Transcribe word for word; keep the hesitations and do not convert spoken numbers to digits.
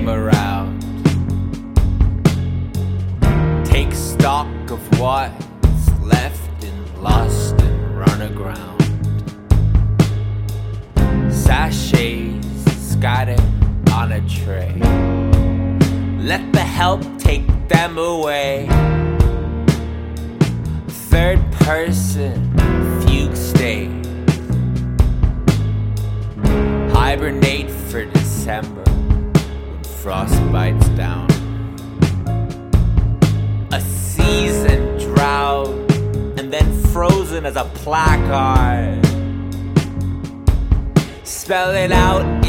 came around. Take stock of what's left and lost and run aground. Sachets scattered on a tray. Let the help take them away. Third person fugue state. Hibernate for December when frost bites down. A season drought and then frozen as a placard. Spell it out